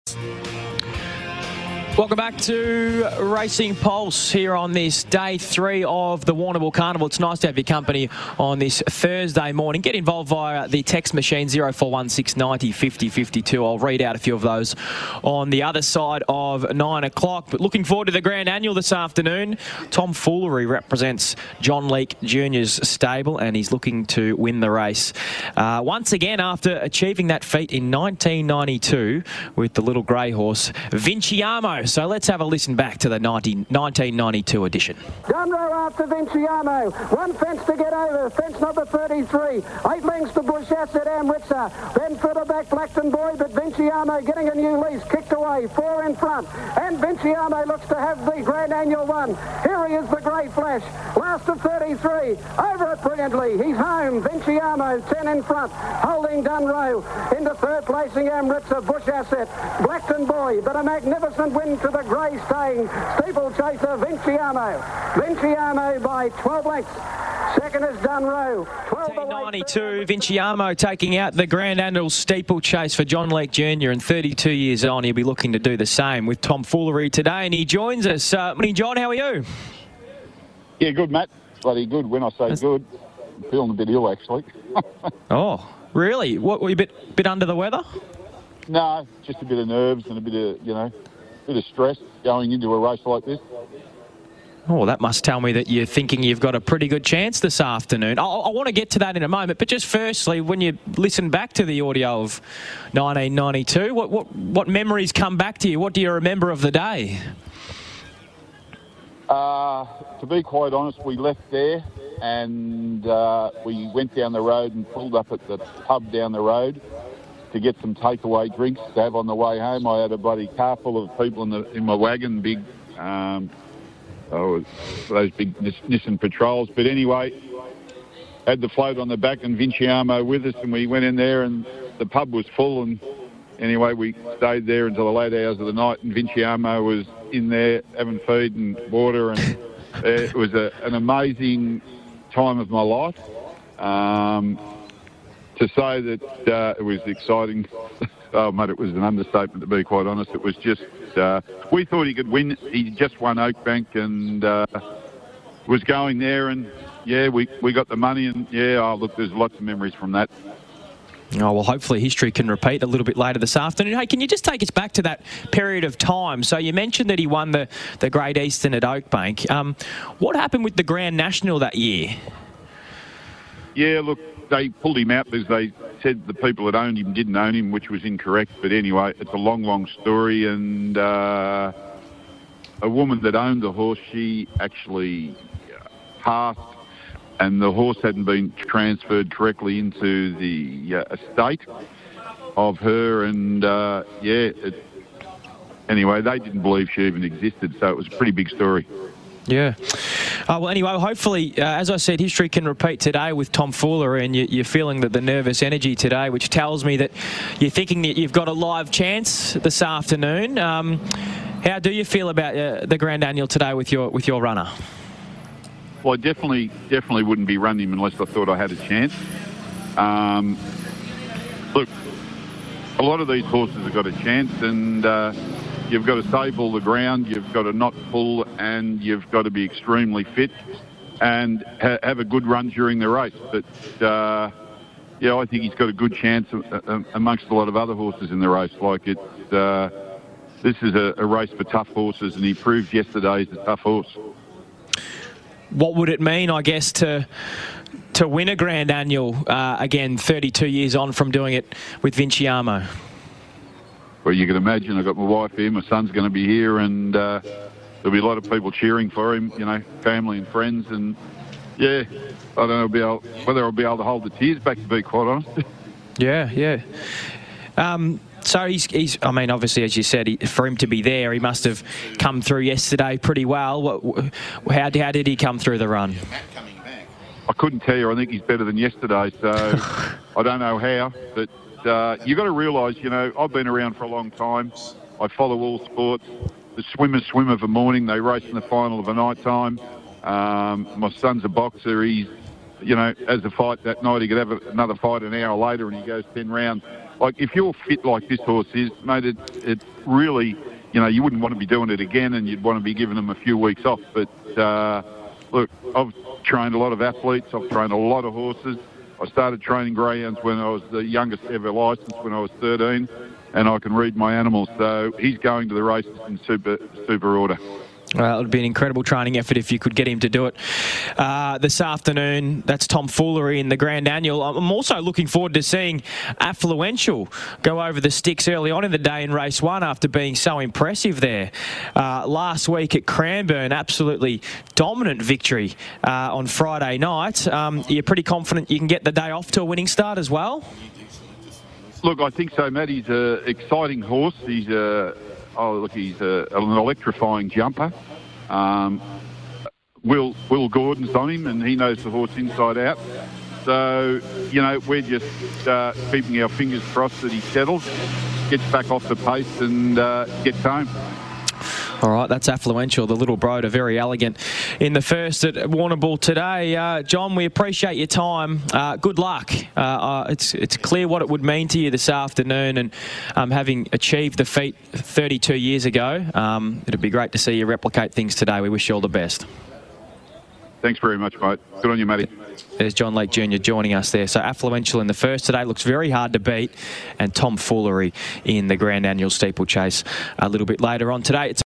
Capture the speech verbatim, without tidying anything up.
Welcome back to Racing Pulse here on this day three of the Warrnambool Carnival. It's nice to have your company on this Thursday morning. Get involved via the text machine zero four one six ninety fifty fifty-two. I'll read out a few of those on the other side of nine o'clock. But looking forward to the Grand Annual this afternoon. Tom Foolery represents John Leake Junior's stable and he's looking to win the race. Uh, once again, after achieving that feat in nineteen ninety-two with the little grey horse, Vinciamo. So let's have a listen back to the nineteen ninety-two edition. Dunrow after Vinciamo. One fence to get over. Fence number thirty-three. Eight lengths to Bush Asset Amritza. Then further back Blackton Boy, but Vinciamo getting a new lease. Kicked away. Four in front. And Vinciamo looks to have the Grand Annual one. Here he is, the Great Flash. Last of thirty-three. Over it brilliantly. He's home. Vinciamo, ten in front. Holding Dunrow. Into third placing Amritza. Bush Asset. Blackton Boy, but a magnificent win to the grey staying steeplechaser Vinciamo. Vinciamo by twelve lengths. Second is Dunrow. nineteen ninety-two, Vinciamo taking out the Grand Annual steeplechase for John Leake Junior, and thirty-two years on, he'll be looking to do the same with Tom Foolery today, and he joins us. Uh, morning, John, how are you? Yeah, good, Matt. Bloody good. When I say That's... good, I'm feeling a bit ill, actually. Oh, really? What, were you a bit, bit under the weather? No, just a bit of nerves and a bit of, you know, a bit of stress going into a race like this. Oh, that must tell me that you're thinking you've got a pretty good chance this afternoon. I, I want to get to that in a moment, but just firstly, when you listen back to the audio of nineteen ninety-two, what, what, what memories come back to you? What do you remember of the day? Uh, to be quite honest, we left there and uh, we went down the road and pulled up at the pub down the road to get some takeaway drinks to have on the way home. I had a bloody car full of people in the in my wagon, big, um, oh, those big Nissan Patrols. But anyway, had the float on the back and Vinciamo with us, and we went in there and the pub was full. And anyway, we stayed there until the late hours of the night, and Vinciamo was in there having feed and water, and it was a, an amazing time of my life. Um, To say that uh, it was exciting, oh, mate, it was an understatement, to be quite honest. It was just, uh, we thought he could win. He just won Oakbank and uh, was going there, and, yeah, we, we got the money, and, yeah, oh, look, there's lots of memories from that. Oh, well, hopefully history can repeat a little bit later this afternoon. Hey, can you just take us back to that period of time? So you mentioned that he won the, the Great Eastern at Oakbank. Um, what happened with the Grand National that year? Yeah, look, they pulled him out because they said the people that owned him didn't own him, which was incorrect. But anyway, it's a long, long story. And uh, a woman that owned the horse, she actually passed, and the horse hadn't been transferred correctly into the uh, estate of her. And, uh, yeah, it, anyway, they didn't believe she even existed. So it was a pretty big story. Yeah. Uh, well, anyway, hopefully, uh, as I said, history can repeat today with Tom Foolery, and you, you're feeling that the nervous energy today, which tells me that you're thinking that you've got a live chance this afternoon. Um, how do you feel about uh, the Grand Annual today with your with your runner? Well, I definitely, definitely wouldn't be running him unless I thought I had a chance. Um, look, a lot of these horses have got a chance, and uh, you've got to save all the ground, you've got to not pull, and you've got to be extremely fit and ha- have a good run during the race. But, uh, yeah, I think he's got a good chance amongst a lot of other horses in the race. Like, it's, uh, this is a, a race for tough horses, and he proved yesterday he's a tough horse. What would it mean, I guess, to to win a Grand Annual, uh, again, thirty-two years on from doing it with Vinciamo? Well, you can imagine, I've got my wife here, my son's going to be here, and uh, there'll be a lot of people cheering for him, you know, family and friends, and, yeah, I don't know be able, whether I'll be able to hold the tears back, to be quite honest. Yeah, yeah. Um, so he's, he's, I mean, obviously, as you said, he, for him to be there, he must have come through yesterday pretty well. What, how, how did he come through the run? I couldn't tell you. I think he's better than yesterday, so I don't know how, but Uh, you've got to realise, you know, I've been around for a long time. I follow all sports. The swimmers swim of a morning. They race in the final of a night time. Um, my son's a boxer. He's, you know, has a fight that night. He could have a, another fight an hour later, and he goes ten rounds. like if you're fit like this horse is, mate, it, it really, you know, you wouldn't want to be doing it again, and you'd want to be giving them a few weeks off. But uh, look, I've trained a lot of athletes. I've trained a lot of horses. I started training greyhounds when I was the youngest ever licensed, when I was thirteen, and I can read my animals. So he's going to the races in super super order. Well, it would be an incredible training effort if you could get him to do it uh, this afternoon. That's Tom Foolery in the Grand Annual. I'm also looking forward to seeing Affluential go over the sticks early on in the day in race one after being so impressive there. Uh, last week at Cranbourne, absolutely dominant victory uh, on Friday night. Um, you're pretty confident you can get the day off to a winning start as well? Look, I think so, Matt. He's an exciting horse. He's a... Oh, look, he's a, an electrifying jumper. Um, Will Will Gordon's on him, and he knows the horse inside out. So, you know, we're just uh, keeping our fingers crossed that he settles, gets back off the pace and uh, gets home. All right, that's Affluential, the little broder, very elegant in the first at Warrnambool today. Uh, John, we appreciate your time. Uh, good luck. Uh, uh, it's it's clear what it would mean to you this afternoon, and um, having achieved the feat thirty-two years ago, um, it'd be great to see you replicate things today. We wish you all the best. Thanks very much, mate. Good on you, Matty. There's John Lake Junior joining us there. So Affluential in the first today looks very hard to beat, and Tom Foolery in the Grand Annual Steeplechase a little bit later on today. It's